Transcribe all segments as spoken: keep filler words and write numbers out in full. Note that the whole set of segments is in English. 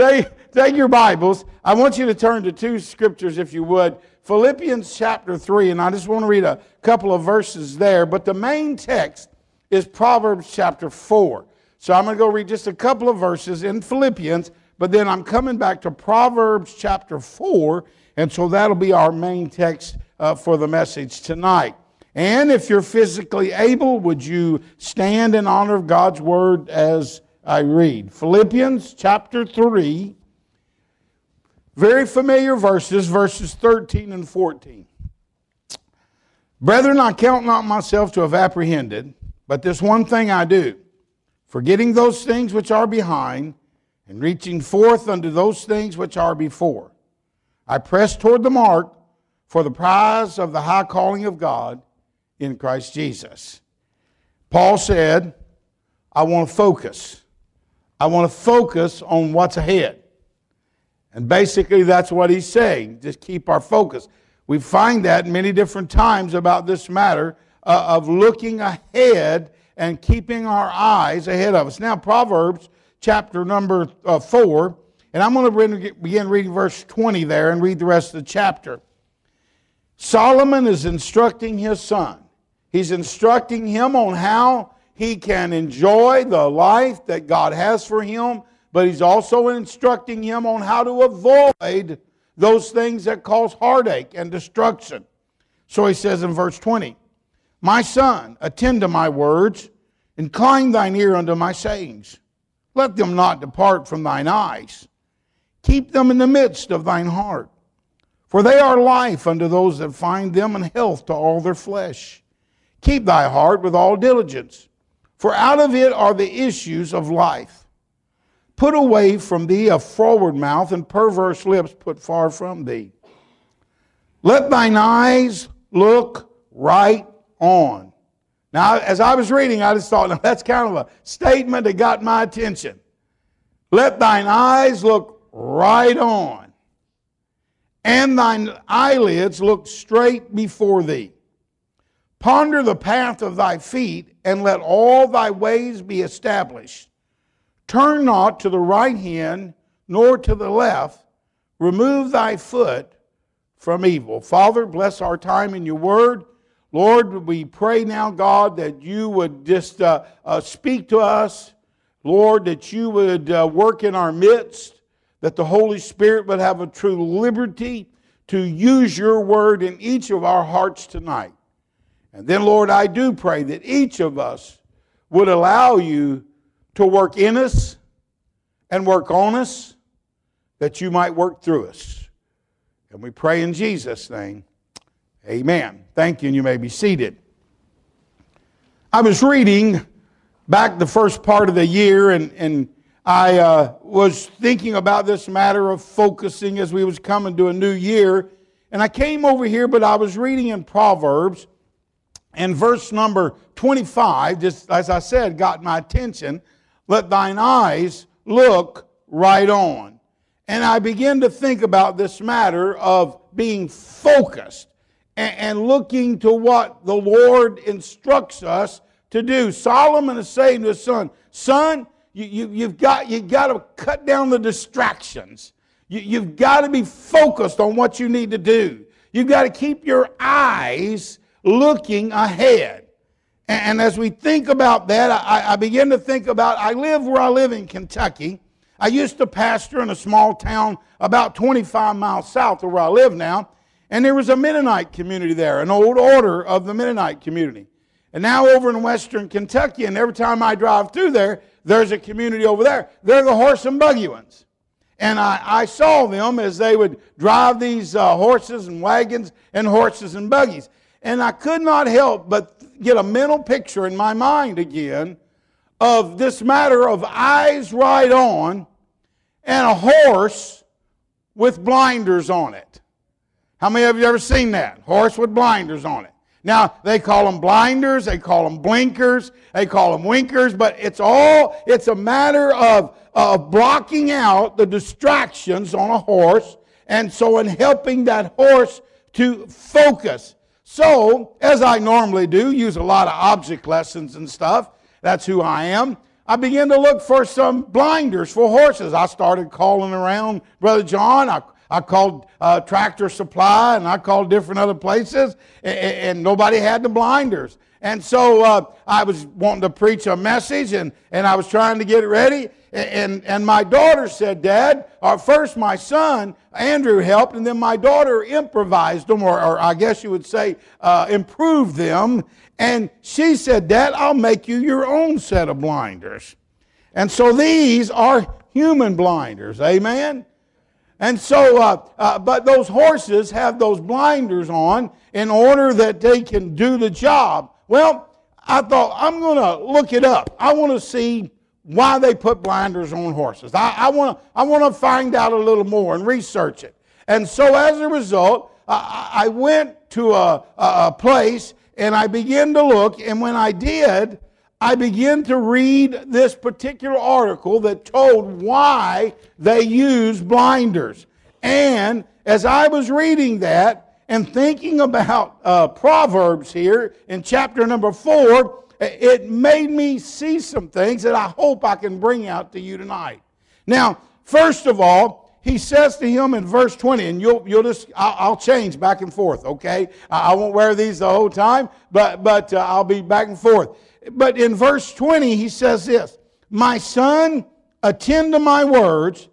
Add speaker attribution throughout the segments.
Speaker 1: take, take your Bibles. I want you to turn to two scriptures, if you would. Philippians chapter three, and I just want to read a couple of verses there. But the main text is Proverbs chapter four. So I'm going to go read just a couple of verses in Philippians, but then I'm coming back to Proverbs chapter four, and so that'll be our main text uh, for the message tonight. And if you're physically able, would you stand in honor of God's word as I read? Philippians chapter three, very familiar verses, verses thirteen and fourteen. Brethren, I count not myself to have apprehended, but this one thing I do, forgetting those things which are behind, and reaching forth unto those things which are before. I press toward the mark for the prize of the high calling of God in Christ Jesus. Paul said, I want to focus. I want to focus on what's ahead. And basically that's what he's saying. Just keep our focus. We find that many different times about this matter uh, of looking ahead and keeping our eyes ahead of us. Now, Proverbs chapter number uh, four, and I'm going to begin reading verse twenty there and read the rest of the chapter. Solomon is instructing his son. He's instructing him on how he can enjoy the life that God has for him, but he's also instructing him on how to avoid those things that cause heartache and destruction. So he says in verse twenty, My son, attend to my words, incline thine ear unto my sayings. Let them not depart from thine eyes. Keep them in the midst of thine heart. For they are life unto those that find them, and health to all their flesh. Keep thy heart with all diligence, for out of it are the issues of life. Put away from thee a froward mouth, and perverse lips put far from thee. Let thine eyes look right on. Now, as I was reading, I just thought, now that's kind of a statement that got my attention. Let thine eyes look right on, and thine eyelids look straight before thee. Ponder the path of thy feet, and let all thy ways be established. Turn not to the right hand, nor to the left. Remove thy foot from evil. Father, bless our time in your word. Lord, we pray now, God, that you would just uh, uh, speak to us. Lord, that you would uh, work in our midst, that the Holy Spirit would have a true liberty to use your word in each of our hearts tonight. And then, Lord, I do pray that each of us would allow you to work in us and work on us, that you might work through us. And we pray in Jesus' name. Amen. Thank you, and you may be seated. I was reading back the first part of the year, and, and I uh, was thinking about this matter of focusing as we was coming to a new year. And I came over here, but I was reading in Proverbs, and verse number twenty-five, just as I said, got my attention. Let thine eyes look right on. And I began to think about this matter of being focused and looking to what the Lord instructs us to do. Solomon is saying to his son, son, you, you, you've got, you've got to cut down the distractions. You, you've got to be focused on what you need to do. You've got to keep your eyes looking ahead. And, and as we think about that, I, I begin to think about, I live where I live in Kentucky. I used to pastor in a small town about twenty-five miles south of where I live now. And there was a Mennonite community there, an old order of the Mennonite community. And now over in western Kentucky, and every time I drive through there, there's a community over there. They're the horse and buggy ones. And I, I saw them as they would drive these uh, horses and wagons and horses and buggies. And I could not help but get a mental picture in my mind again of this matter of eyes right on and a horse with blinders on it. How many of you ever seen that? Horse with blinders on it. Now, they call them blinders, they call them blinkers, they call them winkers, but it's all, it's a matter of, of blocking out the distractions on a horse, and so in helping that horse to focus. So, as I normally do, use a lot of object lessons and stuff. That's who I am. I began to look for some blinders for horses. I started calling around Brother John. I, I called uh, Tractor Supply, and I called different other places, and, and nobody had the blinders. And so uh, I was wanting to preach a message, and, and I was trying to get it ready. And, and my daughter said, Dad, or first my son, Andrew, helped, and then my daughter improvised them, or, or I guess you would say uh, improved them. And she said, Dad, I'll make you your own set of blinders. And so these are human blinders, amen? And so, uh, uh, but those horses have those blinders on in order that they can do the job. Well, I thought, I'm going to look it up. I want to see why they put blinders on horses. I, I want to I want to find out a little more and research it. And so as a result, I, I went to a, a place and I began to look. And when I did, I began to read this particular article that told why they use blinders. And as I was reading that and thinking about uh, Proverbs here in chapter number four, it made me see some things that I hope I can bring out to you tonight. Now, first of all, he says to him in verse twenty, and you'll, you'll just, I'll, I'll change back and forth, okay? I, I won't wear these the whole time, but, but uh, I'll be back and forth. But in verse twenty, he says this, My son, attend to my words,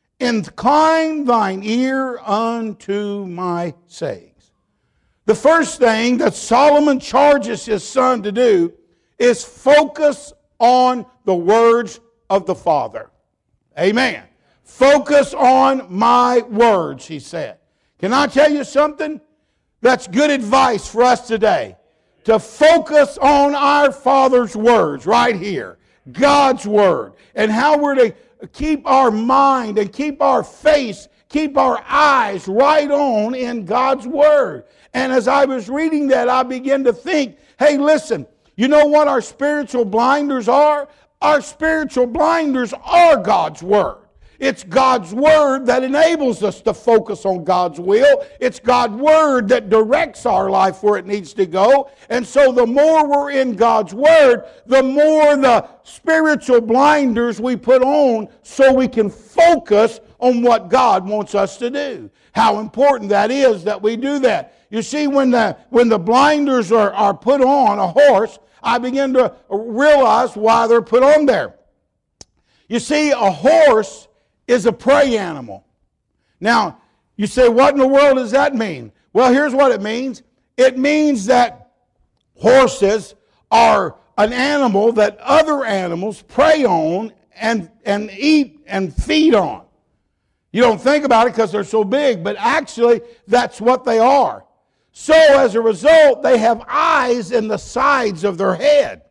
Speaker 1: incline thine ear unto my sayings. The first thing that Solomon charges his son to do is focus on the words of the Father. Amen. Focus on my words, he said. Can I tell you something? That's good advice for us today. To focus on our Father's words right here. God's Word. And how we're to keep our mind and keep our face, keep our eyes right on in God's Word. And as I was reading that, I began to think, hey, listen, you know what our spiritual blinders are? Our spiritual blinders are God's Word. It's God's Word that enables us to focus on God's will. It's God's Word that directs our life where it needs to go. And so the more we're in God's Word, the more the spiritual blinders we put on so we can focus on what God wants us to do. How important that is that we do that. You see, when the, when the blinders are, are put on a horse, I begin to realize why they're put on there. You see, a horse is a prey animal. Now, you say, what in the world does that mean? Well, here's what it means. It means that horses are an animal that other animals prey on and, and eat and feed on. You don't think about it because they're so big, but actually that's what they are. So as a result, they have eyes in the sides of their head.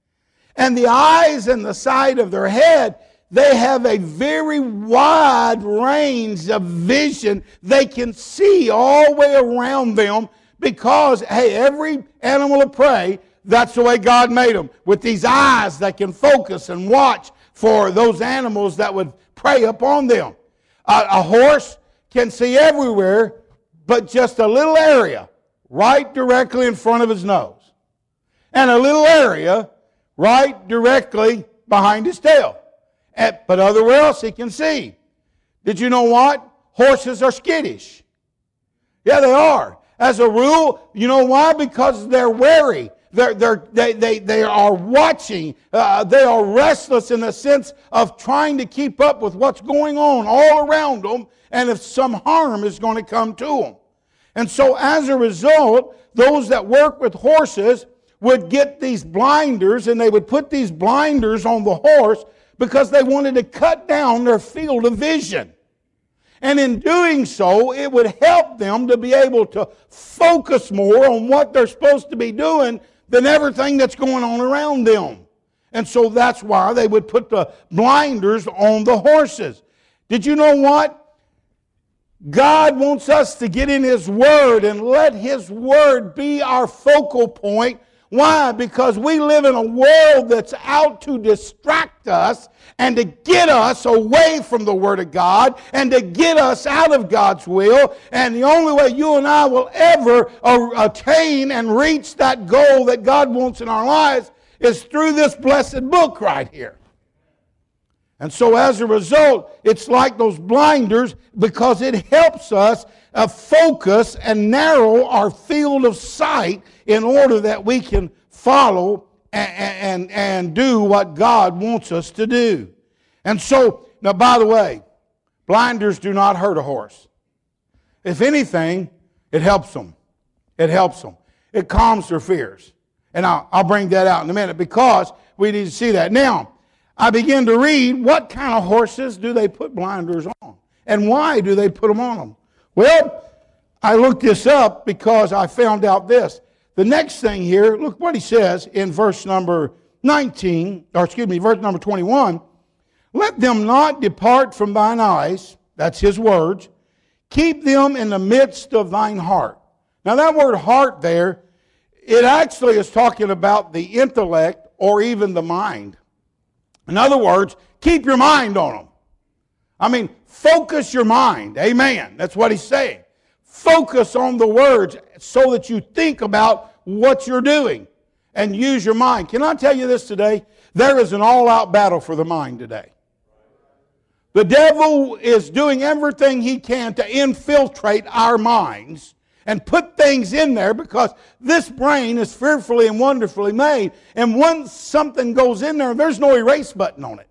Speaker 1: And the eyes in the side of their head, they have a very wide range of vision. They can see all the way around them because, hey, every animal of prey, that's the way God made them. With these eyes that can focus and watch for those animals that would prey upon them. A, a horse can see everywhere, but just a little area right directly in front of his nose. And a little area right directly behind his tail. But everywhere else he can see. Did you know what? Horses are skittish. Yeah, they are. As a rule, you know why? Because they're wary. They're, they're, they, they, they are watching. Uh, they are restless in the sense of trying to keep up with what's going on all around them and if some harm is going to come to them. And so as a result, those that work with horses would get these blinders and they would put these blinders on the horse because they wanted to cut down their field of vision. And in doing so, it would help them to be able to focus more on what they're supposed to be doing than everything that's going on around them. And so that's why they would put the blinders on the horses. Did you know what? God wants us to get in His Word and let His Word be our focal point. Why? Because we live in a world that's out to distract us and to get us away from the Word of God and to get us out of God's will. And the only way you and I will ever attain and reach that goal that God wants in our lives is through this blessed book right here. And so as a result, it's like those blinders because it helps us uh, focus and narrow our field of sight in order that we can follow and, and, and do what God wants us to do. And so, now by the way, blinders do not hurt a horse. If anything, it helps them. It helps them. It calms their fears. And I'll, I'll bring that out in a minute because we need to see that. Now, I begin to read what kind of horses do they put blinders on? And why do they put them on them? Well, I looked this up because I found out this. The next thing here, look what he says in verse number nineteen, or excuse me, verse number twenty-one. Let them not depart from thine eyes, that's his words. Keep them in the midst of thine heart. Now that word heart there, it actually is talking about the intellect or even the mind. In other words, keep your mind on them. I mean, focus your mind. Amen. That's what he's saying. Focus on the words so that you think about what you're doing and use your mind. Can I tell you this today? There is an all-out battle for the mind today. The devil is doing everything he can to infiltrate our minds and put things in there because this brain is fearfully and wonderfully made. And once something goes in there, there's no erase button on it.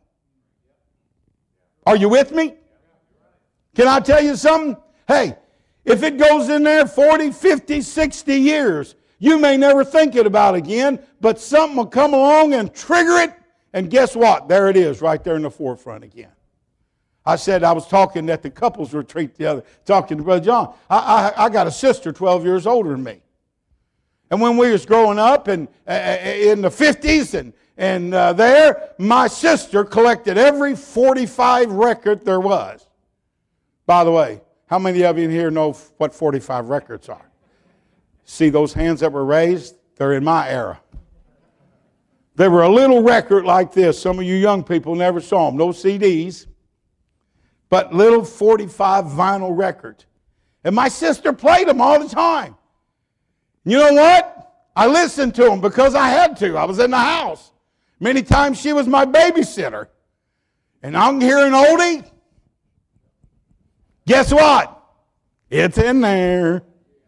Speaker 1: Are you with me? Can I tell you something? Hey, if it goes in there forty, fifty, sixty years, you may never think it about again, but something will come along and trigger it, and guess what? There it is, right there in the forefront again. I said, I was talking at the couples retreat the other, talking to Brother John. I, I, I got a sister twelve years older than me. And when we was growing up and uh, in the fifties and, and uh, there, my sister collected every forty-five record there was. By the way, how many of you in here know what forty-five records are? See those hands that were raised? They're in my era. They were a little record like this. Some of you young people never saw them. No C Ds. But little forty-five vinyl record. And my sister played them all the time. You know what? I listened to them because I had to. I was in the house. Many times she was my babysitter. And I'm hearing oldie. Guess what? It's in there.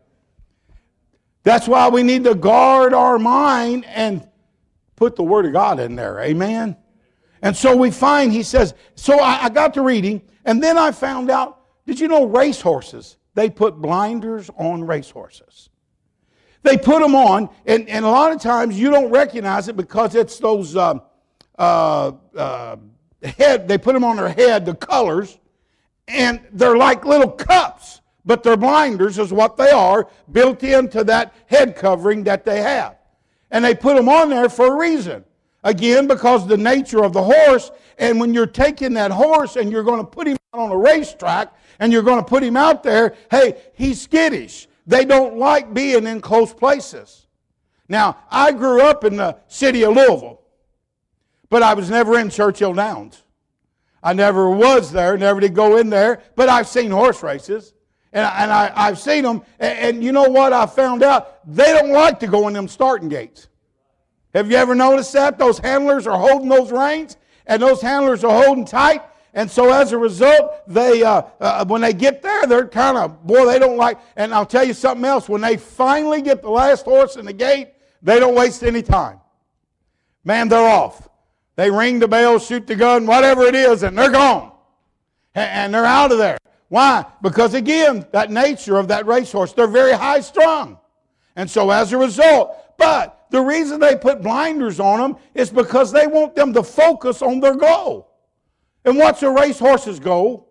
Speaker 1: That's why we need to guard our mind and put the Word of God in there. Amen? And so we find, he says, so I, I got to reading, and then I found out, did you know racehorses, they put blinders on racehorses. They put them on, and, and a lot of times you don't recognize it because it's those uh, uh, uh, head, they put them on their head, the colors, and they're like little cups, but their blinders is what they are, built into that head covering that they have. And they put them on there for a reason. Again, because the nature of the horse, and when you're taking that horse and you're going to put him out on a racetrack and you're going to put him out there, hey, he's skittish. They don't like being in close places. Now, I grew up in the city of Louisville, but I was never in Churchill Downs. I never was there, never did go in there, but I've seen horse races, and, I, and I, I've seen them, and, and you know what I found out? They don't like to go in them starting gates. Have you ever noticed that? Those handlers are holding those reins, and those handlers are holding tight. And so as a result, they uh, uh, when they get there, they're kind of, boy, they don't like, and I'll tell you something else. When they finally get the last horse in the gate, they don't waste any time. Man, they're off. They ring the bell, shoot the gun, whatever it is, and they're gone. And they're out of there. Why? Because again, that nature of that racehorse, they're very high strung. And so as a result, but the reason they put blinders on them is because they want them to focus on their goal. And what's a racehorse's goal?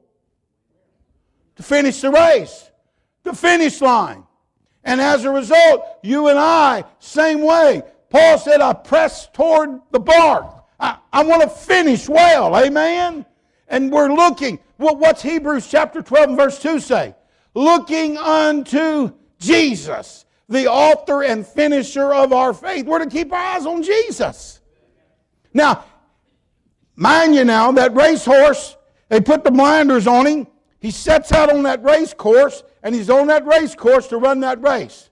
Speaker 1: To finish the race. The finish line. And as a result, you and I, same way. Paul said, I press toward the mark. I, I want to finish well. Amen? And we're looking. Well, what's Hebrews chapter twelve and verse two say? Looking unto Jesus, the author and finisher of our faith. We're to keep our eyes on Jesus. Now, mind you now, that racehorse, they put the blinders on him. He sets out on that race course, and he's on that race course to run that race.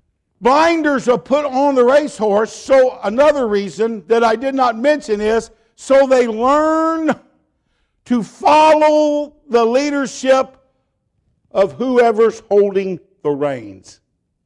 Speaker 1: Blinders are put on the racehorse, so another reason that I did not mention is so they learn to follow the leadership of whoever's holding the reins.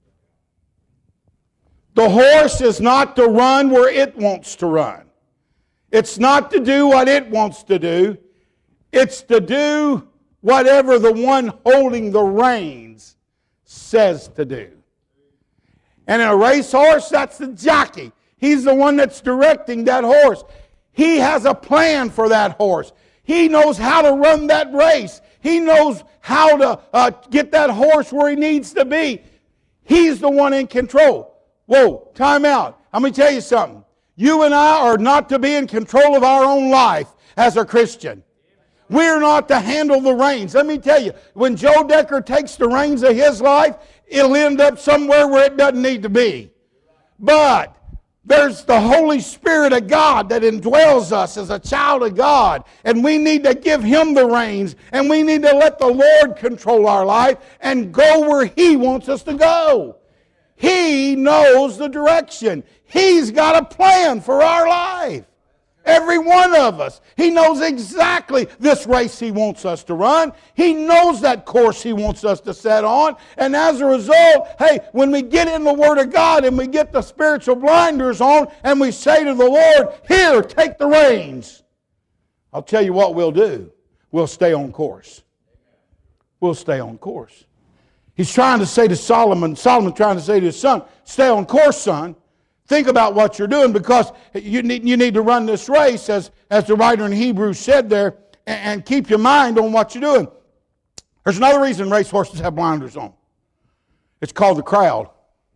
Speaker 1: The horse is not to run where it wants to run. It's not to do what it wants to do. It's to do whatever the one holding the reins says to do. And in a racehorse, that's the jockey. He's the one that's directing that horse. He has a plan for that horse. He knows how to run that race. He knows how to uh, get that horse where he needs to be. He's the one in control. Whoa, time out. I'm going to tell you something. You and I are not to be in control of our own life as a Christian. We're not to handle the reins. Let me tell you, when Joe Decker takes the reins of his life, it'll end up somewhere where it doesn't need to be. But there's the Holy Spirit of God that indwells us as a child of God. And we need to give Him the reins. And we need to let the Lord control our life and go where He wants us to go. He knows the direction. He's got a plan for our life. Every one of us. He knows exactly this race He wants us to run. He knows that course He wants us to set on. And as a result, hey, when we get in the Word of God and we get the spiritual blinders on and we say to the Lord, here, take the reins. I'll tell you what we'll do. We'll stay on course. We'll stay on course. He's trying to say to Solomon, Solomon trying to say to his son, stay on course, son. Think about what you're doing, because you need, you need to run this race, as, as the writer in Hebrews said there, and, and keep your mind on what you're doing. There's another reason racehorses have blinders on. It's called the crowd.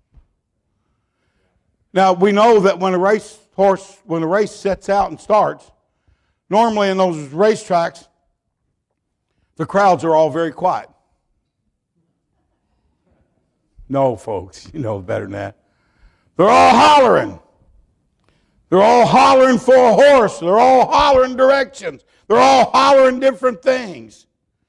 Speaker 1: Now, we know that when a racehorse, when a race sets out and starts, normally in those racetracks, the crowds are all very quiet. No, folks, you know better than that. They're all hollering. They're all hollering for a horse. They're all hollering directions. They're all hollering different things.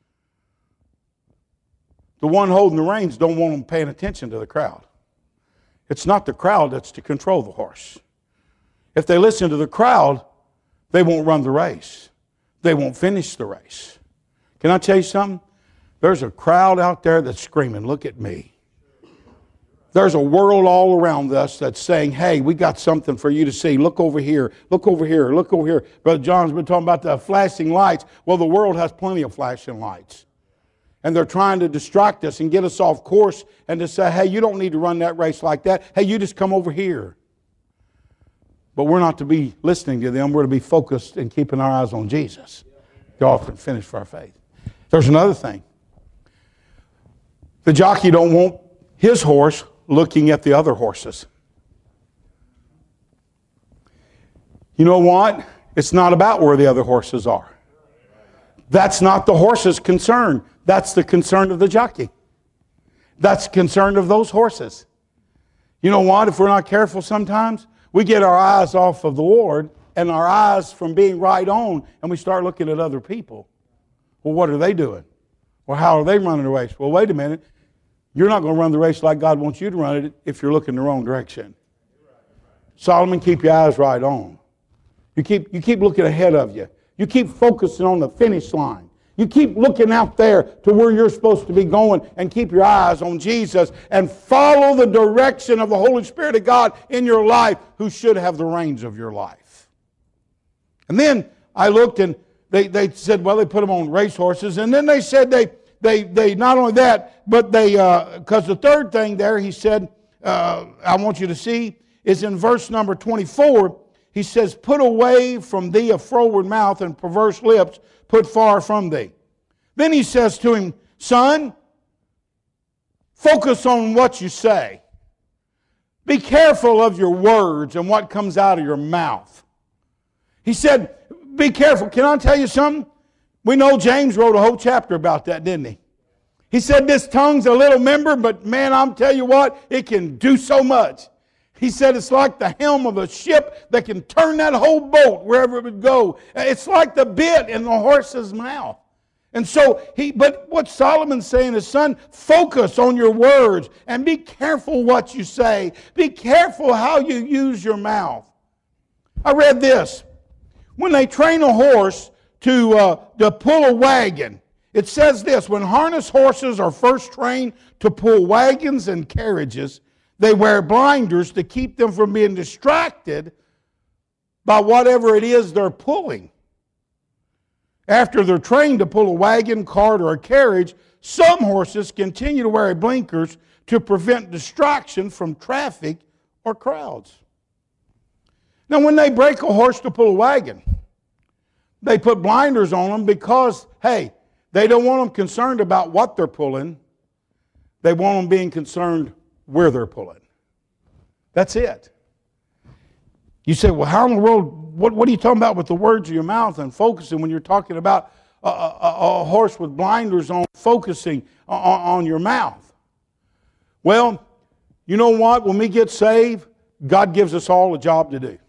Speaker 1: The one holding the reins don't want them paying attention to the crowd. It's not the crowd that's to control the horse. If they listen to the crowd, they won't run the race. They won't finish the race. Can I tell you something? There's a crowd out there that's screaming, look at me. There's a world all around us that's saying, hey, we got something for you to see. Look over here. Look over here. Look over here. Brother John's been talking about the flashing lights. Well, the world has plenty of flashing lights. And they're trying to distract us and get us off course and to say, hey, you don't need to run that race like that. Hey, you just come over here. But we're not to be listening to them. We're to be focused and keeping our eyes on Jesus. Go off and finish for our faith. There's another thing. The jockey don't want his horse looking at the other horses. You know what? It's not about where the other horses are. That's not the horse's concern. That's the concern of the jockey. That's the concern of those horses. You know what? If we're not careful sometimes, we get our eyes off of the Lord and our eyes from being right on, and we start looking at other people. Well, what are they doing? Well, how are they running the race? Well, wait a minute. You're not going to run the race like God wants you to run it if you're looking the wrong direction. Solomon, keep your eyes right on. You keep, you keep looking ahead of you. You keep focusing on the finish line. You keep looking out there to where you're supposed to be going, and keep your eyes on Jesus and follow the direction of the Holy Spirit of God in your life, who should have the reins of your life. And then I looked, and they, they said, well, they put them on racehorses. And then they said they... They, they not only that, but they, because uh, the third thing there, he said, uh, I want you to see, is in verse number twenty-four. He says, put away from thee a froward mouth and perverse lips, put far from thee. Then he says to him, son, focus on what you say. Be careful of your words and what comes out of your mouth. He said, be careful. Can I tell you something? We know James wrote a whole chapter about that, didn't he? He said this tongue's a little member, but man, I'm tell you what, it can do so much. He said it's like the helm of a ship that can turn that whole boat wherever it would go. It's like the bit in the horse's mouth. And so, he, but what Solomon's saying is, son, focus on your words and be careful what you say. Be careful how you use your mouth. I read this. When they train a horse to, uh, to pull a wagon, it says this: when harness horses are first trained to pull wagons and carriages, they wear blinders to keep them from being distracted by whatever it is they're pulling. After they're trained to pull a wagon, cart, or a carriage, some horses continue to wear blinkers to prevent distraction from traffic or crowds. Now, when they break a horse to pull a wagon, they put blinders on them because, hey, they don't want them concerned about what they're pulling. They want them being concerned where they're pulling. That's it. You say, well, how in the world, what, what are you talking about with the words of your mouth and focusing when you're talking about a, a, a horse with blinders on, focusing on, on your mouth? Well, you know what? When we get saved, God gives us all a job to do.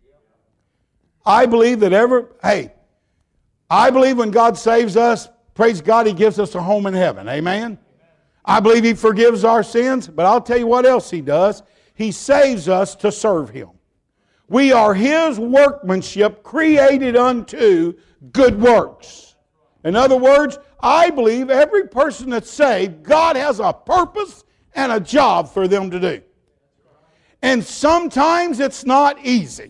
Speaker 1: I believe that ever, hey, I believe when God saves us, praise God, He gives us a home in heaven. Amen? I believe He forgives our sins, but I'll tell you what else He does. He saves us to serve Him. We are His workmanship, created unto good works. In other words, I believe every person that's saved, God has a purpose and a job for them to do. And sometimes it's not easy.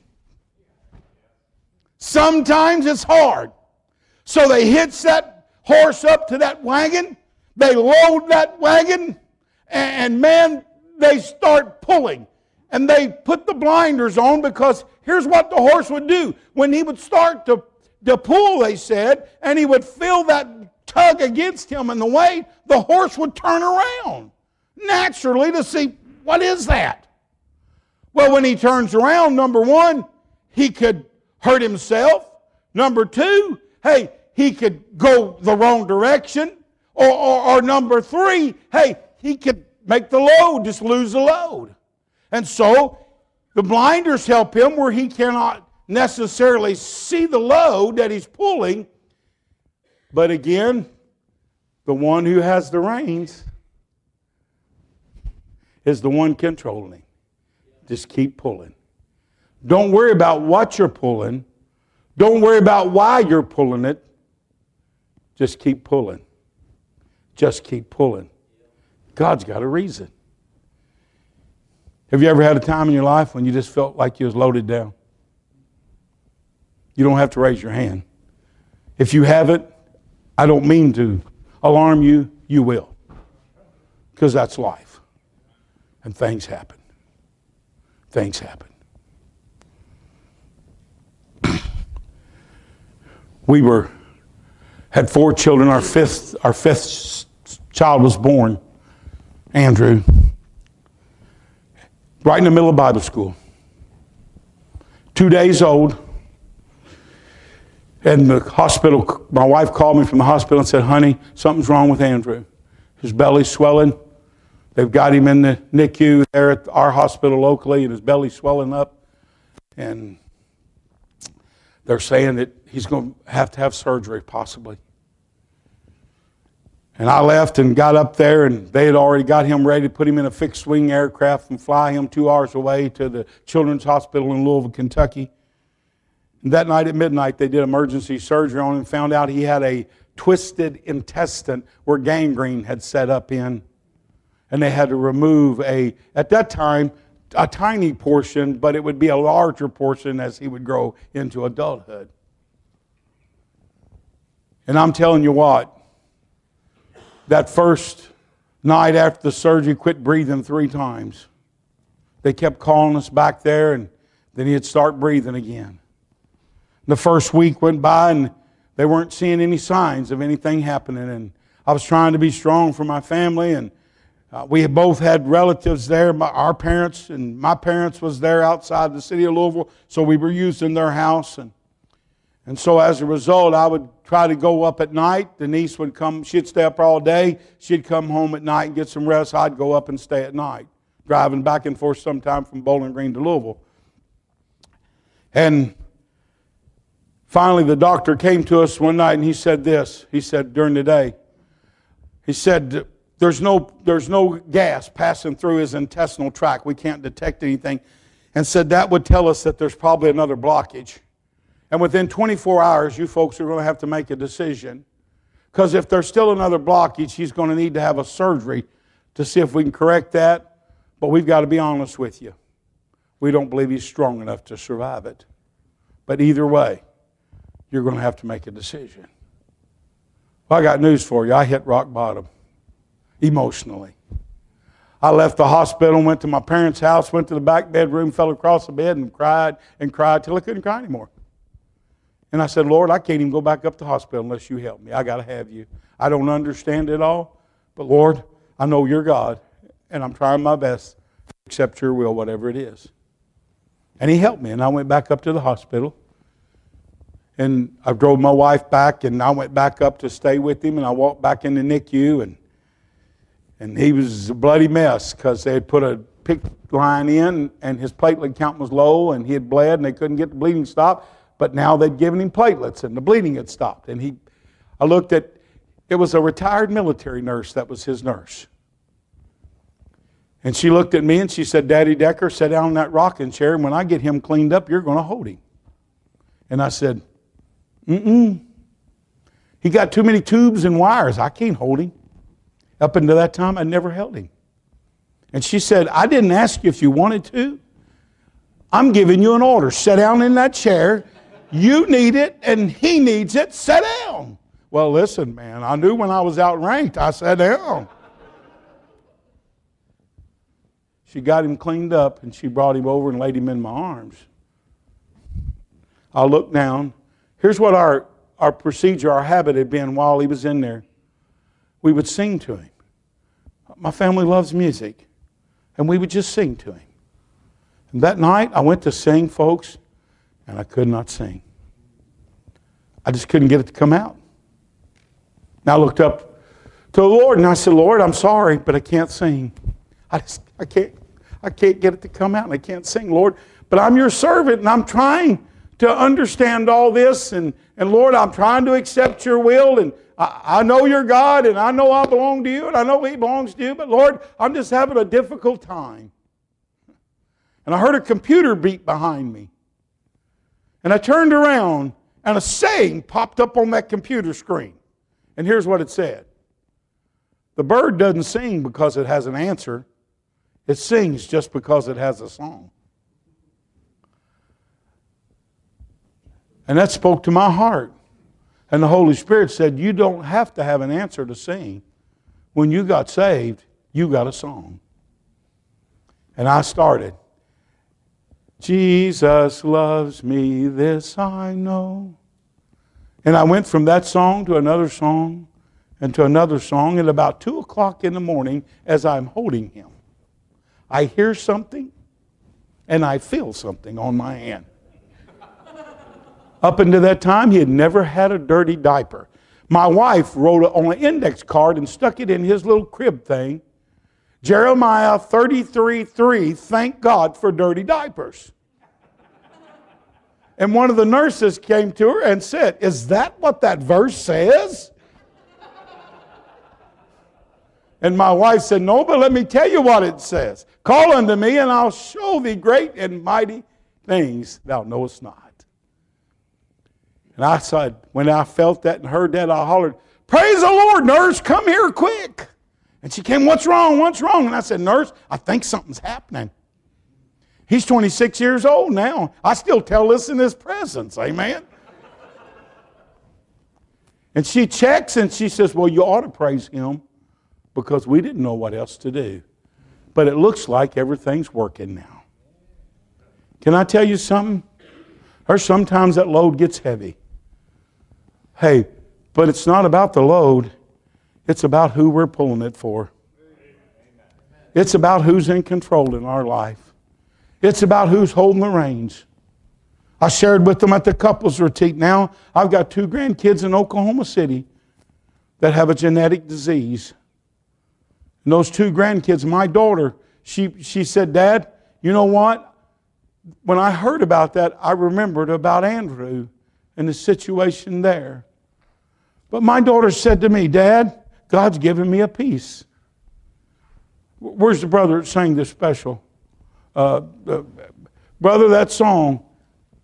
Speaker 1: Sometimes it's hard. So they hitch that horse up to that wagon, they load that wagon, and man, they start pulling. And they put the blinders on because here's what the horse would do. When he would start to, to pull, they said, and he would feel that tug against him in the weight, the horse would turn around naturally to see, what is that? Well, when he turns around, number one, he could hurt himself. Number two, hey, he could go the wrong direction. Or, or, or number three, hey, he could make the load, just lose the load. And so the blinders help him where he cannot necessarily see the load that he's pulling. But again, the one who has the reins is the one controlling him. Just keep pulling. Don't worry about what you're pulling. Don't worry about why you're pulling it. Just keep pulling. Just keep pulling. God's got a reason. Have you ever had a time in your life when you just felt like you was loaded down? You don't have to raise your hand. If you haven't, I don't mean to alarm you, you will. Because that's life. And things happen. Things happen. We were had four children. Our fifth, our fifth child was born, Andrew, right in the middle of Bible school. Two days old. And the hospital, my wife called me from the hospital and said, honey, something's wrong with Andrew. His belly's swelling. They've got him in the N I C U there at our hospital locally, and his belly's swelling up. And they're saying that he's going to have to have surgery, possibly. And I left and got up there, and they had already got him ready to put him in a fixed-wing aircraft and fly him two hours away to the Children's Hospital in Louisville, Kentucky. And that night at midnight, they did emergency surgery on him and found out he had a twisted intestine where gangrene had set up in. And they had to remove a, at that time, a tiny portion, but it would be a larger portion as he would grow into adulthood. And I'm telling you what, that first night after the surgery, quit breathing three times. They kept calling us back there, and then he'd start breathing again. The first week went by, and they weren't seeing any signs of anything happening. And I was trying to be strong for my family, and uh, we had both had relatives there. My, our parents and my parents was there outside the city of Louisville, so we were using their house. And, and so as a result, I would try to go up at night. Denise would come. She'd stay up all day. She'd come home at night and get some rest. I'd go up and stay at night, driving back and forth sometime from Bowling Green to Louisville. And finally, the doctor came to us one night and he said this. He said during the day, he said, there's no, there's no gas passing through his intestinal tract. We can't detect anything. And said that would tell us that there's probably another blockage. And within twenty-four hours, you folks are going to have to make a decision. Because if there's still another blockage, he's going to need to have a surgery to see if we can correct that. But we've got to be honest with you. We don't believe he's strong enough to survive it. But either way, you're going to have to make a decision. Well, I got news for you. I hit rock bottom emotionally. I left the hospital, went to my parents' house, went to the back bedroom, fell across the bed and cried and cried till I couldn't cry anymore. And I said, Lord, I can't even go back up to the hospital unless you help me. I got to have you. I don't understand it all, but Lord, I know you're God, and I'm trying my best to accept your will, whatever it is. And he helped me, and I went back up to the hospital. And I drove my wife back, and I went back up to stay with him, and I walked back in the N I C U, and and he was a bloody mess because they had put a PICC line in, and his platelet count was low, and he had bled, and they couldn't get the bleeding stopped. But now they'd given him platelets, and the bleeding had stopped. And he, I looked at, it was a retired military nurse that was his nurse. And she looked at me, and she said, Daddy Decker, sit down in that rocking chair, and when I get him cleaned up, you're going to hold him. And I said, mm-mm. He got too many tubes and wires. I can't hold him. Up until that time, I never held him. And she said, I didn't ask you if you wanted to. I'm giving you an order. Sit down in that chair. You need it, and he needs it. Sit down. Well, listen, man, I knew when I was outranked, I sat down. She got him cleaned up, and she brought him over and laid him in my arms. I looked down. Here's what our, our procedure, our habit had been while he was in there. We would sing to him. My family loves music, and we would just sing to him. And that night, I went to sing, folks, and I could not sing. I just couldn't get it to come out. And I looked up to the Lord, and I said, Lord, I'm sorry, but I can't sing. I just, I can't, I can't get it to come out, and I can't sing, Lord. But I'm your servant, and I'm trying to understand all this, and, and Lord, I'm trying to accept your will, and I, I know you're God, and I know I belong to you, and I know he belongs to you, but Lord, I'm just having a difficult time. And I heard a computer beep behind me. And I turned around, and a saying popped up on that computer screen. And here's what it said. The bird doesn't sing because it has an answer. It sings just because it has a song. And that spoke to my heart. And the Holy Spirit said, you don't have to have an answer to sing. When you got saved, you got a song. And I started. Jesus loves me, this I know. And I went from that song to another song and to another song. And about two o'clock in the morning, as I'm holding him, I hear something and I feel something on my hand. Up until that time, he had never had a dirty diaper. My wife wrote it on an index card and stuck it in his little crib thing. Jeremiah thirty-three three, thank God for dirty diapers. And one of the nurses came to her and said, is that what that verse says? And my wife said, no, but let me tell you what it says. Call unto me, and I'll show thee great and mighty things thou knowest not. And I said, when I felt that and heard that, I hollered, praise the Lord, nurse, come here quick. And she came, what's wrong, what's wrong? And I said, nurse, I think something's happening. He's twenty-six years old now. I still tell this in his presence, amen? And she checks and she says, well, you ought to praise him because we didn't know what else to do. But it looks like everything's working now. Can I tell you something? Or sometimes that load gets heavy. Hey, but it's not about the load. It's about who we're pulling it for. It's about who's in control in our life. It's about who's holding the reins. I shared with them at the couples retreat. Now I've got two grandkids in Oklahoma City that have a genetic disease. And those two grandkids, my daughter, she, she said, Dad, you know what? When I heard about that, I remembered about Andrew and the situation there. But my daughter said to me, Dad, God's given me a peace. Where's the brother that sang this special? Uh, uh, brother, that song,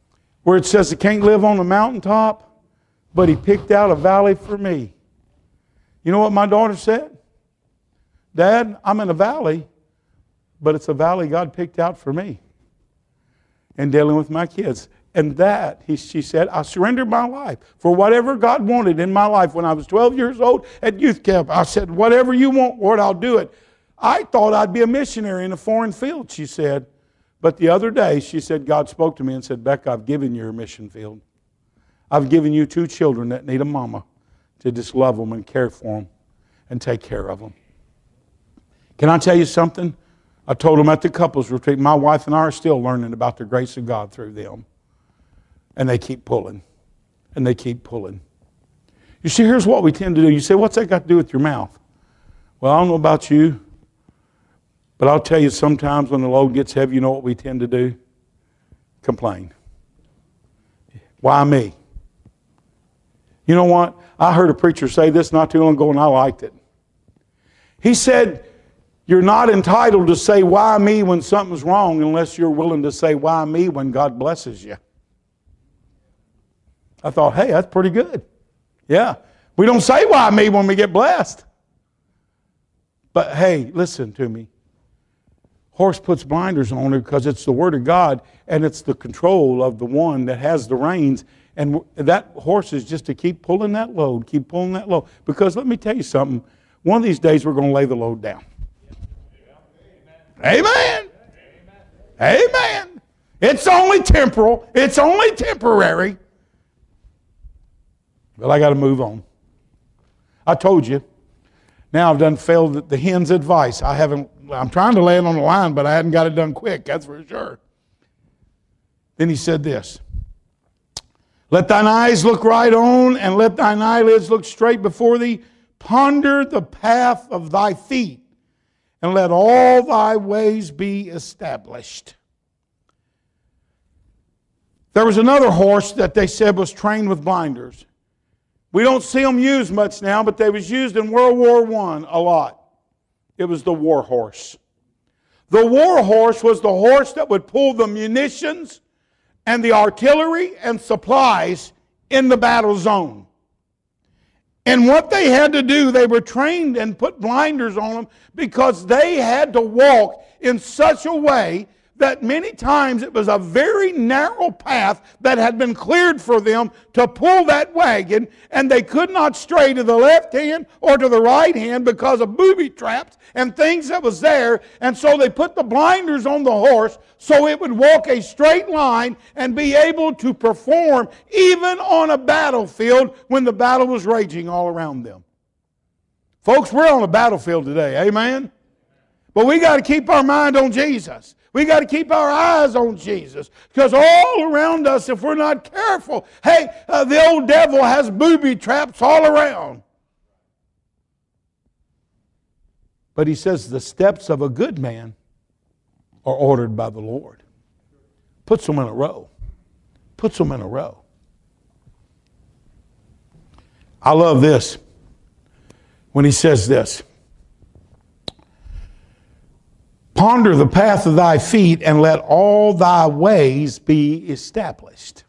Speaker 1: where it says it can't live on the mountaintop, but He picked out a valley for me. You know what my daughter said? Dad, I'm in a valley, but it's a valley God picked out for me in dealing with my kids. And that, he, she said, I surrendered my life for whatever God wanted in my life. When I was twelve years old at youth camp, I said, whatever you want, Lord, I'll do it. I thought I'd be a missionary in a foreign field, she said. But the other day, she said, God spoke to me and said, Becca, I've given you a mission field. I've given you two children that need a mama to just love them and care for them and take care of them. Can I tell you something? I told them at the couples retreat, my wife and I are still learning about the grace of God through them. And they keep pulling. And they keep pulling. You see, here's what we tend to do. You say, what's that got to do with your mouth? Well, I don't know about you, but I'll tell you, sometimes when the load gets heavy, you know what we tend to do? Complain. Why me? You know what? I heard a preacher say this not too long ago, and I liked it. He said, you're not entitled to say, why me, when something's wrong, unless you're willing to say, why me, when God blesses you. I thought, hey, that's pretty good. Yeah. We don't say why me when we get blessed. But hey, listen to me. Horse puts blinders on it because it's the Word of God and it's the control of the one that has the reins. And that horse is just to keep pulling that load, keep pulling that load. Because let me tell you something. One of these days we're going to lay the load down. Amen. Amen. Amen. It's only temporal. It's only temporary. But I got to move on. I told you. Now I've done failed the hen's advice. I haven't, I'm trying to lay it on the line, but I hadn't got it done quick, that's for sure. Then he said this. Let thine eyes look right on, and let thine eyelids look straight before thee. Ponder the path of thy feet, and let all thy ways be established. There was another horse that they said was trained with blinders. We don't see them used much now, but they was used in World War One a lot. It was the war horse. The war horse was the horse that would pull the munitions and the artillery and supplies in the battle zone. And what they had to do, they were trained and put blinders on them because they had to walk in such a way that many times it was a very narrow path that had been cleared for them to pull that wagon, and they could not stray to the left hand or to the right hand because of booby traps and things that was there. And so they put the blinders on the horse so it would walk a straight line and be able to perform even on a battlefield when the battle was raging all around them. Folks, we're on a battlefield today, amen? But we got to keep our mind on Jesus. We got to keep our eyes on Jesus, because all around us, if we're not careful, hey, uh, the old devil has booby traps all around. But he says the steps of a good man are ordered by the Lord. Puts them in a row. Puts them in a row. I love this when he says this. Ponder the path of thy feet, and let all thy ways be established.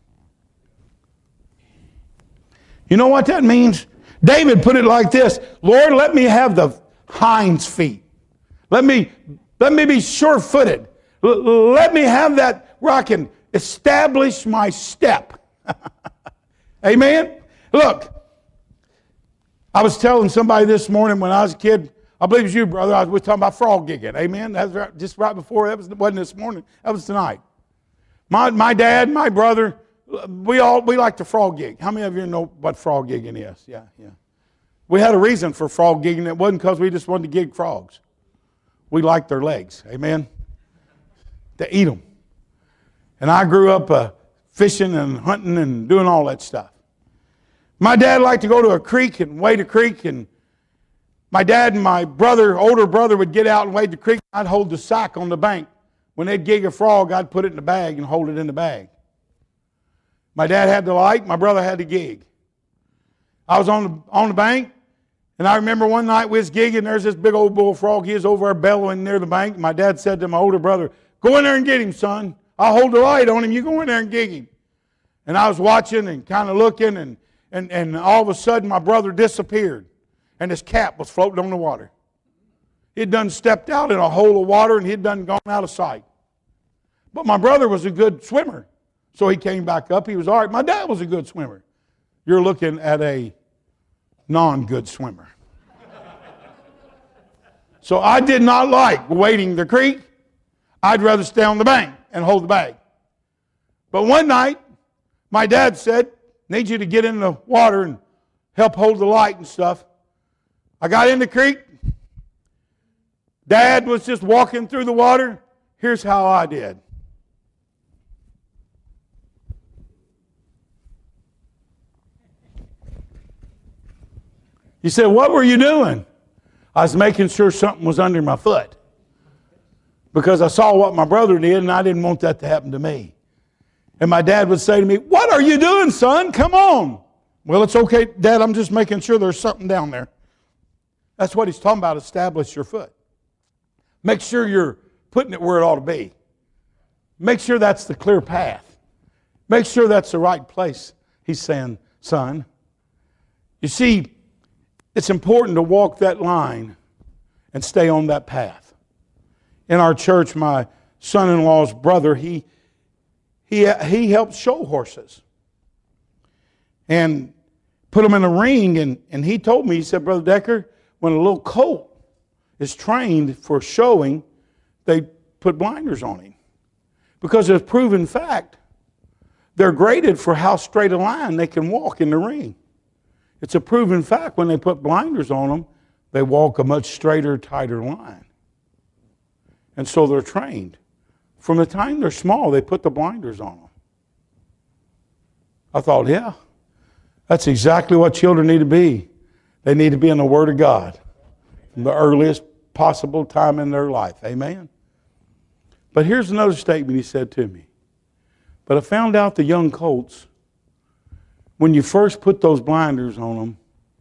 Speaker 1: You know what that means? David put it like this. Lord, let me have the hinds feet. Let me, let me be sure-footed. L- let me have that where I can establish my step. Amen? Look, I was telling somebody this morning when I was a kid, I believe it was you, brother. I was talking about frog gigging. Amen. That was right, just right before. That was, wasn't this morning. That was tonight. My my dad, my brother, we all we like to frog gig. How many of you know what frog gigging is? Yeah, yeah. We had a reason for frog gigging. It wasn't because we just wanted to gig frogs. We liked their legs. Amen. To eat them. And I grew up uh, fishing and hunting and doing all that stuff. My dad liked to go to a creek and wade a creek, and my dad and my brother, older brother, would get out and wade the creek. I'd hold the sack on the bank. When they'd gig a frog, I'd put it in the bag and hold it in the bag. My dad had the light. My brother had the gig. I was on the, on the bank, and I remember one night we was gigging. There's this big old bullfrog. He was over there bellowing near the bank. My dad said to my older brother, go in there and get him, son. I'll hold the light on him. You go in there and gig him. And I was watching and kind of looking, and, and, and all of a sudden my brother disappeared. And his cap was floating on the water. He'd done stepped out in a hole of water, and he'd done gone out of sight. But my brother was a good swimmer. So he came back up. He was all right. My dad was a good swimmer. You're looking at a non-good swimmer. So I did not like wading the creek. I'd rather stay on the bank and hold the bag. But one night, my dad said, need you to get in the water and help hold the light and stuff. I got in the creek. Dad was just walking through the water. Here's how I did. He said, what were you doing? I was making sure something was under my foot. Because I saw what my brother did, and I didn't want that to happen to me. And my dad would say to me, what are you doing, son? Come on. Well, it's okay, Dad, I'm just making sure there's something down there. That's what he's talking about, establish your foot. Make sure you're putting it where it ought to be. Make sure that's the clear path. Make sure that's the right place, he's saying, son. You see, it's important to walk that line and stay on that path. In our church, my son-in-law's brother, he, he, he helped show horses and put them in a ring. And, and he told me, he said, Brother Decker, when a little colt is trained for showing, they put blinders on him. Because it's proven fact, they're graded for how straight a line they can walk in the ring. It's a proven fact when they put blinders on them, they walk a much straighter, tighter line. And so they're trained. From the time they're small, they put the blinders on them. I thought, yeah, that's exactly what children need to be. They need to be in the Word of God from the earliest possible time in their life. Amen? But here's another statement he said to me. But I found out the young colts, when you first put those blinders on them,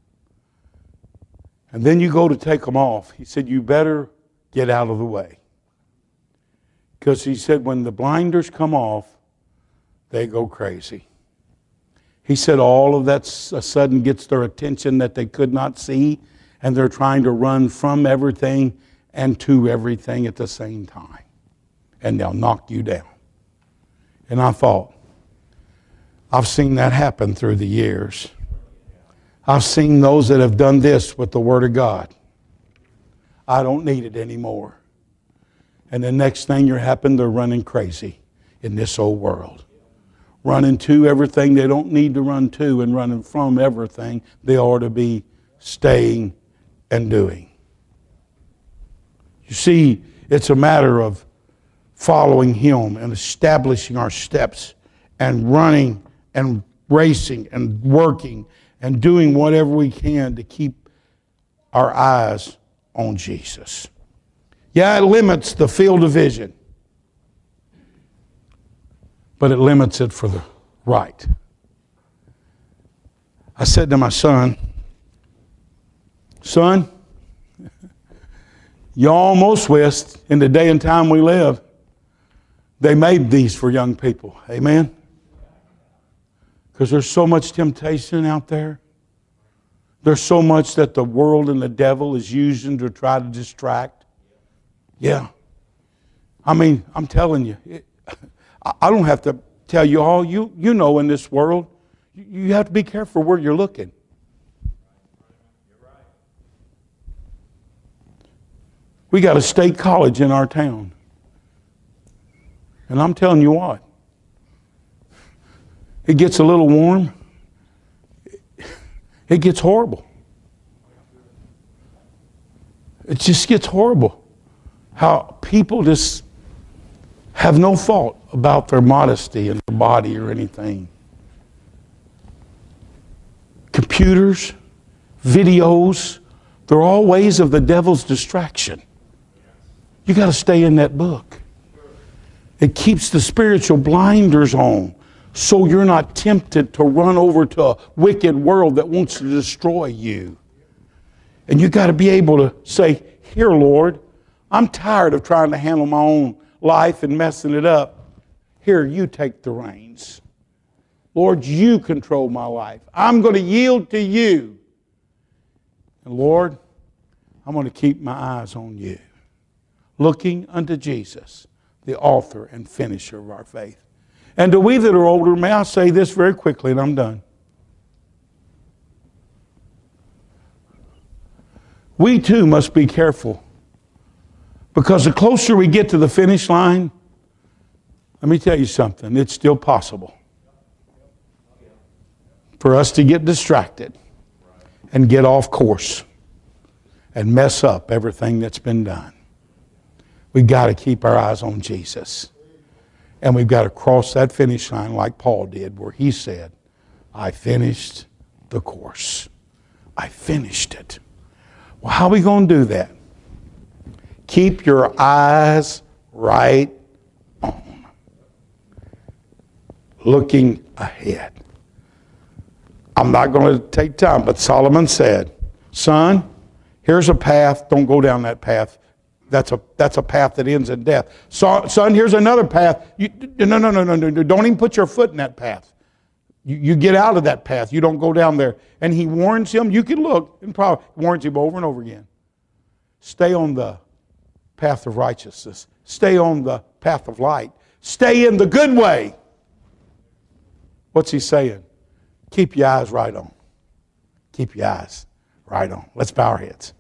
Speaker 1: and then you go to take them off, he said, you better get out of the way. Because he said, when the blinders come off, they go crazy. He said all of that sudden gets their attention that they could not see, and they're trying to run from everything and to everything at the same time. And they'll knock you down. And I thought, I've seen that happen through the years. I've seen those that have done this with the Word of God. I don't need it anymore. And the next thing you're happening, they're running crazy in this old world. Running to everything they don't need to run to, and running from everything they ought to be staying and doing. You see, it's a matter of following Him and establishing our steps and running and racing and working and doing whatever we can to keep our eyes on Jesus. Yeah, it limits the field of vision, but it limits it for the right. I said to my son, son, you almost wist in the day and time we live, they made these for young people. Amen? Because there's so much temptation out there. There's so much that the world and the devil is using to try to distract. Yeah. I mean, I'm telling you, it, I don't have to tell you all. You, you know in this world, you have to be careful where you're looking. We got a state college in our town. And I'm telling you what, it gets a little warm. It gets horrible. It just gets horrible. How people just have no fault about their modesty and their body or anything. Computers, videos, they're all ways of the devil's distraction. You got to stay in that book. It keeps the spiritual blinders on so you're not tempted to run over to a wicked world that wants to destroy you. And you got to be able to say, here, Lord, I'm tired of trying to handle my own life and messing it up. Here, you take the reins. Lord, you control my life. I'm going to yield to you. And Lord, I'm going to keep my eyes on you, looking unto Jesus, the author and finisher of our faith. And to we that are older, may I say this very quickly, and I'm done. We too must be careful, because the closer we get to the finish line, let me tell you something, it's still possible for us to get distracted and get off course and mess up everything that's been done. We've got to keep our eyes on Jesus. And we've got to cross that finish line like Paul did, where he said, I finished the course. I finished it. Well, how are we going to do that? Keep your eyes right on. Looking ahead. I'm not going to take time, but Solomon said, son, here's a path. Don't go down that path. That's a, that's a path that ends in death. So, son, here's another path. You, no, no, no, no, no. Don't even put your foot in that path. You, you get out of that path. You don't go down there. And he warns him. You can look and probably warns him over and over again. Stay on the path of righteousness. Stay on the path of light. Stay in the good way. What's he saying? Keep your eyes right on. Keep your eyes right on. Let's bow our heads.